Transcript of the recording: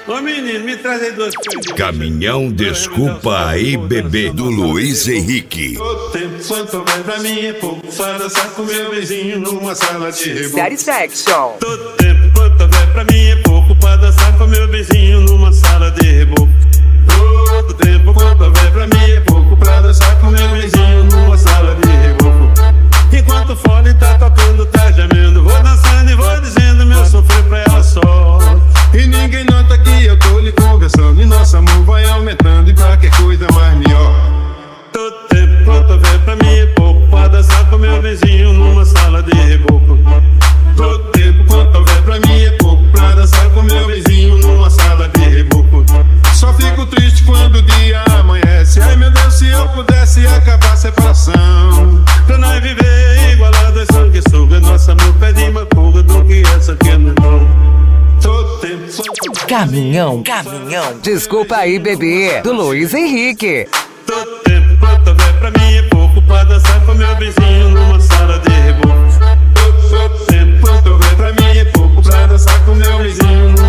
Ô menino, me traz aí duas coisas. Caminhão Desculpa Aí Bebê, do Luiz Henrique. Todo tempo quanto vai pra mim é pouco pra dançar com meu vizinho numa sala de reboco. Satisfaction. Todo tempo quanto vai pra mim é pouco pra dançar com meu vizinho numa sala de reboco. Todo tempo quanto vai pra mim é pouco pra dançar com meu vizinho numa sala de reboco. Enquanto o fone tá tocando, tá gemendo, vou dançando e vou dizendo meu sofrer pra ela só. E ninguém nota que eu tô lhe conversando e nosso amor vai aumentando e qualquer coisa mais melhor. Todo tempo quanto vai pra mim é pouco pra dançar com meu vizinho numa sala de reboco. Todo tempo quanto vai pra mim é pouco pra dançar com meu vizinho numa sala de reboco. Só fico triste quando o dia amanhece. Ai meu Deus, se eu pudesse acabar a separação, pra nós viver igualado a sanguessuga. Nosso amor pede uma fuga do que essa que é menor. Todo tempo Caminhão Desculpa Aí Bebê, do Luiz Henrique. todo tempo quanto vai pra mim é pouco pra dançar com meu vizinho numa sala de reboco. Todo tempo quanto vai pra mim é pouco pra dançar com meu vizinho